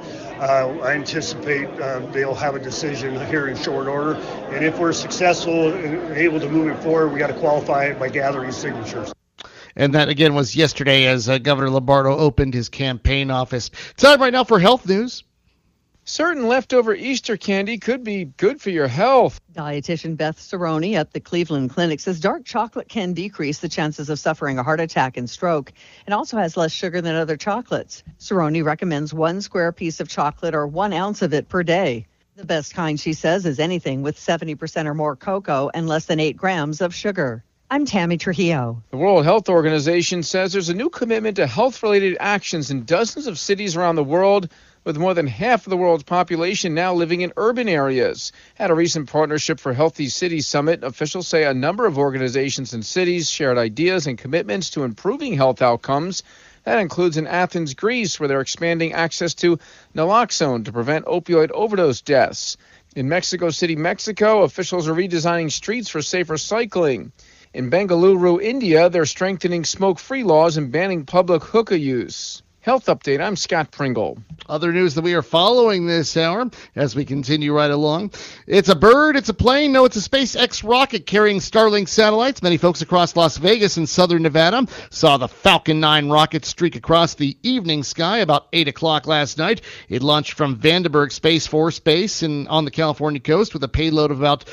I anticipate they'll have a decision here in short order. And if we're successful and able to move it forward, we got to qualify it by gathering signatures. And that, again, was yesterday as Governor Lombardo opened his campaign office. Time right now for health news. Certain leftover Easter candy could be good for your health. Dietitian Beth Cerrone at the Cleveland Clinic says dark chocolate can decrease the chances of suffering a heart attack and stroke, and also has less sugar than other chocolates. Cerrone recommends 1 square piece of chocolate or 1 ounce of it per day. The best kind, she says, is anything with 70% or more cocoa and less than 8 grams of sugar. I'm Tammy Trujillo. The World Health Organization says there's a new commitment to health-related actions in dozens of cities around the world, with more than half of the world's population now living in urban areas. At a recent Partnership for Healthy Cities summit, officials say a number of organizations and cities shared ideas and commitments to improving health outcomes. That includes in Athens, Greece, where they're expanding access to naloxone to prevent opioid overdose deaths. In Mexico City, Mexico, officials are redesigning streets for safer cycling. In Bengaluru, India, they're strengthening smoke-free laws and banning public hookah use. Health Update, I'm Scott Pringle. Other news that we are following this hour as we continue right along. It's a bird, it's a plane, no, it's a SpaceX rocket carrying Starlink satellites. Many folks across Las Vegas and southern Nevada saw the Falcon 9 rocket streak across the evening sky about 8 o'clock last night. It launched from Vandenberg Space Force Base on the California coast with a payload of about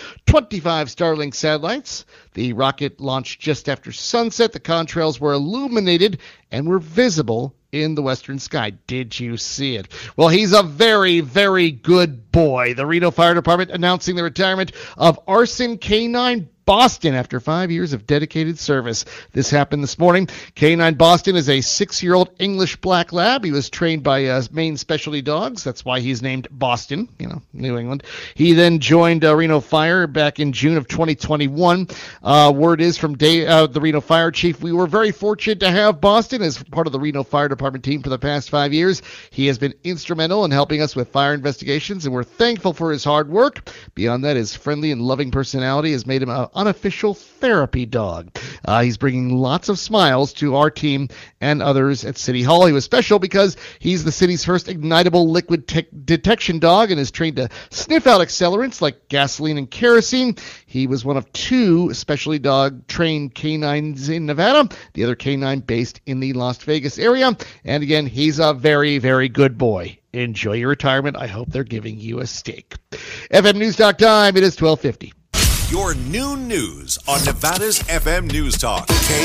25 Starlink satellites. The rocket launched just after sunset. The contrails were illuminated and were visible in the western sky. Did you see it? Well, he's a very, very good boy. The Reno Fire Department announcing the retirement of Arson K9 Boston after 5 years of dedicated service. This happened this morning. Canine Boston is a 6-year-old English black lab. He was trained by Maine Specialty Dogs. That's why he's named Boston, New England. He then joined Reno Fire back in June of 2021. Word is from the Reno Fire Chief, we were very fortunate to have Boston as part of the Reno Fire Department team for the past 5 years. He has been instrumental in helping us with fire investigations, and we're thankful for his hard work. Beyond that, his friendly and loving personality has made him an unofficial therapy dog. He's bringing lots of smiles to our team and others at City Hall. He was special because he's the city's first ignitable liquid detection dog and is trained to sniff out accelerants like gasoline and kerosene. He was one of 2 specialty dog trained canines in Nevada, the other canine based in the Las Vegas area. And again, he's a very, very good boy. Enjoy your retirement. I hope they're giving you a steak. FMNews.com, it is 1250. Your noon news on Nevada's FM News Talk,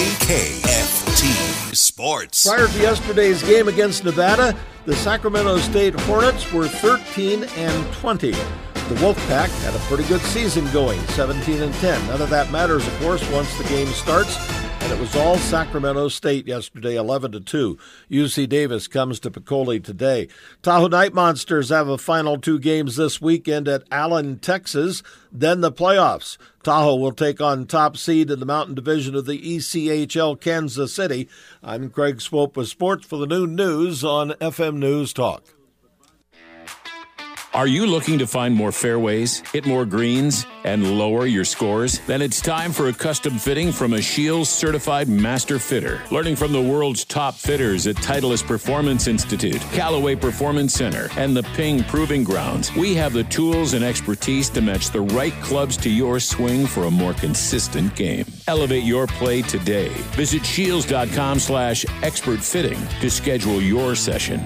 KKFT Sports. Prior to yesterday's game against Nevada, the Sacramento State Hornets were 13-20. The Wolfpack had a pretty good season going, 17-10. None of that matters, of course, once the game starts. And it was all Sacramento State yesterday, 11-2. UC Davis comes to Piccoli today. Tahoe Night Monsters have a final 2 games this weekend at Allen, Texas. Then the playoffs. Tahoe will take on top seed in the Mountain Division of the ECHL, Kansas City. I'm Craig Swope with Sports for the Noon News on FM News Talk. Are you looking to find more fairways, hit more greens, and lower your scores? Then it's time for a custom fitting from a Shields certified master fitter. Learning from the world's top fitters at Titleist Performance Institute, Callaway Performance Center, and the Ping Proving Grounds, we have the tools and expertise to match the right clubs to your swing for a more consistent game. Elevate your play today. Visit shields.com/expert fitting to schedule your session.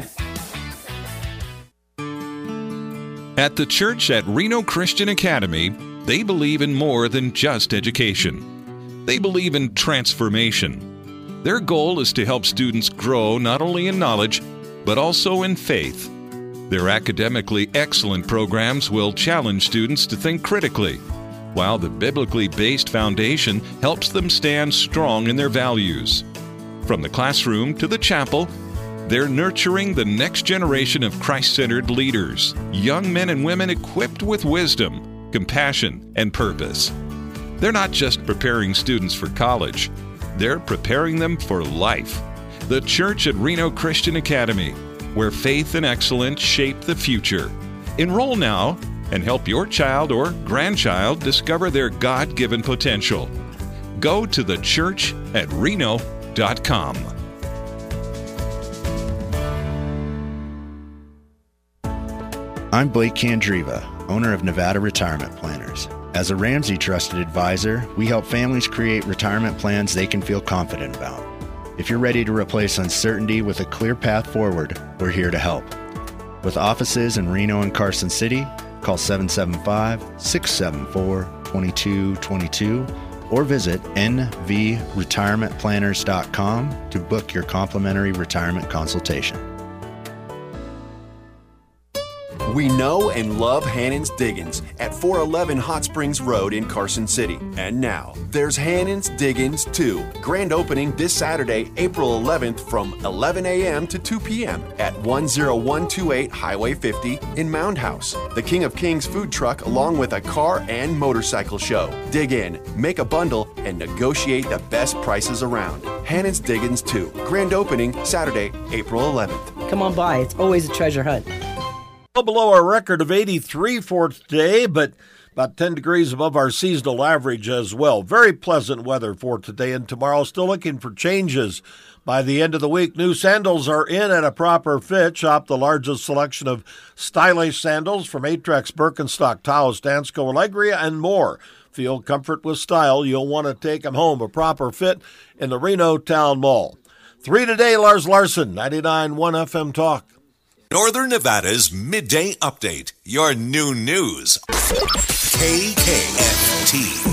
At the church at Reno Christian Academy, they believe in more than just education. They believe in transformation. Their goal is to help students grow not only in knowledge, but also in faith. Their academically excellent programs will challenge students to think critically, while the biblically based foundation helps them stand strong in their values. From the classroom to the chapel, they're nurturing the next generation of Christ-centered leaders, young men and women equipped with wisdom, compassion, and purpose. They're not just preparing students for college, they're preparing them for life. The Church at Reno Christian Academy, where faith and excellence shape the future. Enroll now and help your child or grandchild discover their God-given potential. Go to thechurchatreno.com. I'm Blake Candriva, owner of Nevada Retirement Planners. As a Ramsey Trusted Advisor, we help families create retirement plans they can feel confident about. If you're ready to replace uncertainty with a clear path forward, we're here to help. With offices in Reno and Carson City, call 775-674-2222 or visit nvretirementplanners.com to book your complimentary retirement consultation. We know and love Hannon's Diggins at 411 Hot Springs Road in Carson City. And now, there's Hannon's Diggins 2. Grand opening this Saturday, April 11th from 11 a.m. to 2 p.m. at 10128 Highway 50 in Mound House. The King of Kings food truck along with a car and motorcycle show. Dig in, make a bundle, and negotiate the best prices around. Hannon's Diggins 2. Grand opening Saturday, April 11th. Come on by. It's always a treasure hunt. Below our record of 83 for today, but about 10 degrees above our seasonal average as well. Very pleasant weather for today and tomorrow. Still looking for changes by the end of the week. New sandals are in at a proper fit. Shop the largest selection of stylish sandals from Aetrex, Birkenstock, Taos, Dansko, Allegria, and more. Feel comfort with style. You'll want to take them home. A proper fit in the Reno Town Mall. 3 today, Lars Larson, 99.1 FM Talk. Northern Nevada's Midday Update. Your noon news. KKFT.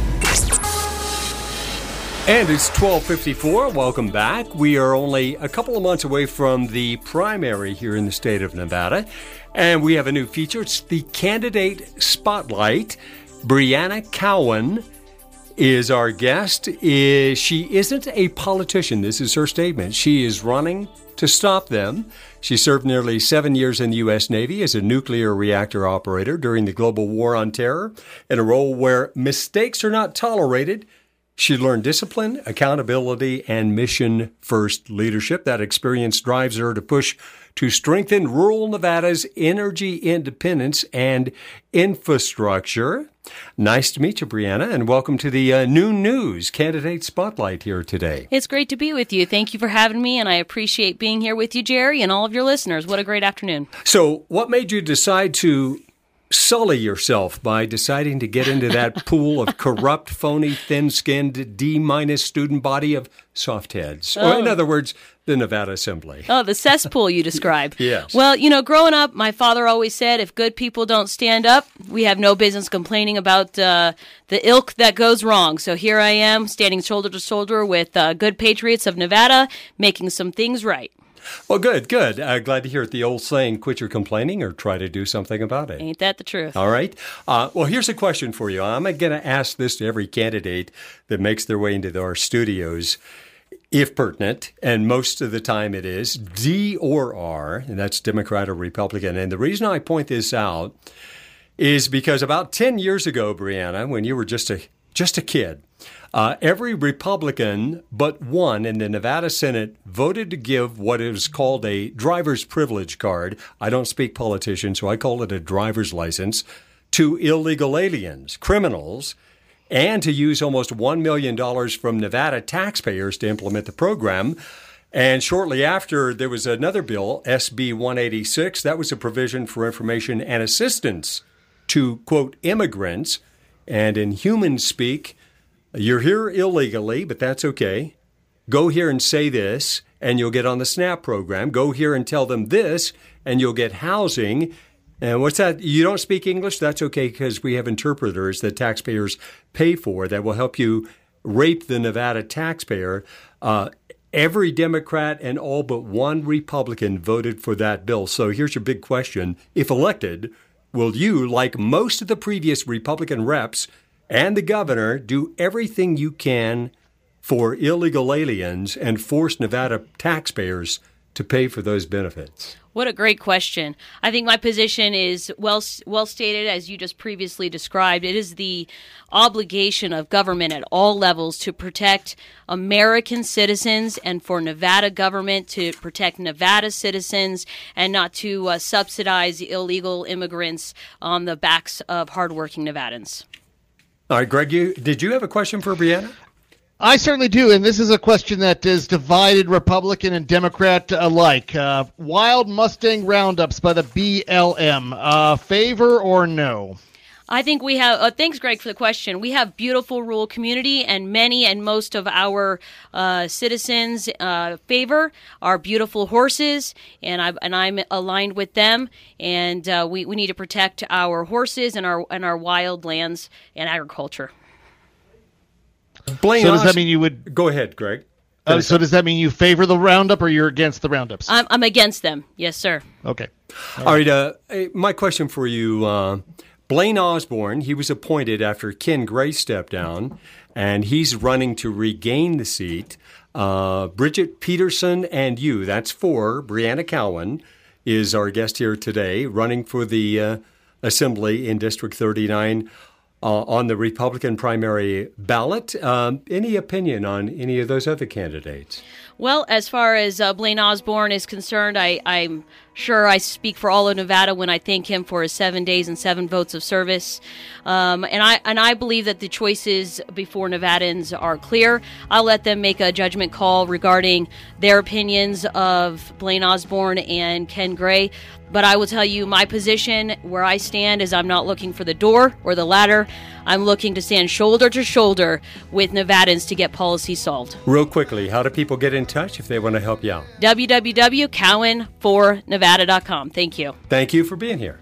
And it's 12:54. Welcome back. We are only a couple of months away from the primary here in the state of Nevada. And we have a new feature. It's the Candidate Spotlight. Brianna Cowan is our guest. She isn't a politician. This is her statement. She is running to stop them. She served nearly 7 years in the U.S. Navy as a nuclear reactor operator during the global war on terror, in a role where mistakes are not tolerated. She learned discipline, accountability, and mission-first leadership. That experience drives her to push to strengthen rural Nevada's energy independence and infrastructure. Nice to meet you, Brianna, and welcome to the Noon News Candidate Spotlight here today. It's great to be with you. Thank you for having me, and I appreciate being here with you, Jerry, and all of your listeners. What a great afternoon. So what made you decide to sully yourself by deciding to get into that pool of corrupt, phony, thin-skinned, D- student body of softheads? Oh. Or in other words, the Nevada Assembly. Oh, the cesspool you describe. Yes. Well, you know, growing up, my father always said, if good people don't stand up, we have no business complaining about the ilk that goes wrong. So here I am, standing shoulder to shoulder with good patriots of Nevada, making some things right. Well, good. Glad to hear it. The old saying, quit your complaining or try to do something about it. Ain't that the truth? All right. Well, here's a question for you. I'm going to ask this to every candidate that makes their way into our studios, if pertinent, and most of the time it is, D or R, and that's Democrat or Republican. And the reason I point this out is because about 10 years ago, Brianna, when you were just a kid, every Republican but one in the Nevada Senate voted to give what is called a driver's privilege card. I don't speak politician, so I call it a driver's license, to illegal aliens, criminals, and to use almost $1 million from Nevada taxpayers to implement the program. And shortly after, there was another bill, SB 186. That was a provision for information and assistance to, quote, immigrants. And in human speak, you're here illegally, but that's okay. Go here and say this, and you'll get on the SNAP program. Go here and tell them this, and you'll get housing. And what's that? You don't speak English? That's okay, because we have interpreters that taxpayers pay for that will help you rape the Nevada taxpayer. Every Democrat and all but one Republican voted for that bill. So here's your big question. If elected, will you, like most of the previous Republican reps and the governor, do everything you can for illegal aliens and force Nevada taxpayers to pay for those benefits? What a great question. I think my position is well stated, as you just previously described. It is the obligation of government at all levels to protect American citizens and for Nevada government to protect Nevada citizens and not to subsidize illegal immigrants on the backs of hardworking Nevadans. All right, Greg, did you have a question for Brianna? I certainly do, and this is a question that is divided Republican and Democrat alike. Wild Mustang roundups by the BLM, favor or no? I think we have, thanks, Greg, for the question. We have beautiful rural community, and many and most of our citizens favor our beautiful horses, and I'm aligned with them. And we need to protect our horses and our wild lands and agriculture. Blaine, so does that mean you would go ahead, Greg? So does that mean you favor the roundup or you're against the roundups? I'm against them. Yes, sir. Okay. All right. My question for you, Blaine Osborne, he was appointed after Ken Gray stepped down, and he's running to regain the seat. Bridget Peterson and you, that's 4. Brianna Cowan is our guest here today, running for the Assembly in District 39. On the Republican primary ballot. Any opinion on any of those other candidates? Well, as far as Blaine Osborne is concerned, I'm sure I speak for all of Nevada when I thank him for his 7 days and 7 votes of service. And I believe that the choices before Nevadans are clear. I'll let them make a judgment call regarding their opinions of Blaine Osborne and Ken Gray. But I will tell you my position where I stand is I'm not looking for the door or the ladder. I'm looking to stand shoulder to shoulder with Nevadans to get policy solved. Real quickly, how do people get in touch if they want to help you out? www.cowan4nevada.com. Thank you. Thank you for being here.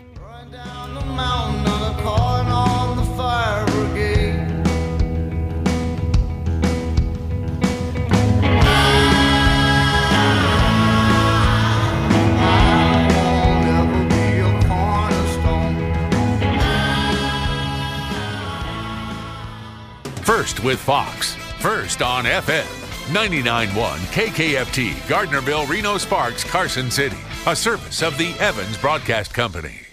First with Fox. First on FM. 99.1 KKFT, Gardnerville, Reno Sparks, Carson City. A service of the Evans Broadcast Company.